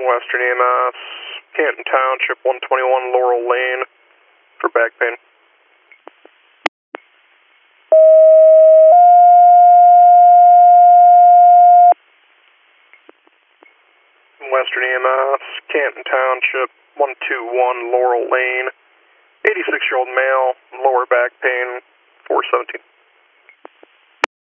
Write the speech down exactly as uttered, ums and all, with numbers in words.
Western E M S, Canton Township, one twenty-one Laurel Lane, for back pain. Western E M S, Canton Township, one twenty-one Laurel Lane, eighty-six-year-old male, lower back pain, four seventeen.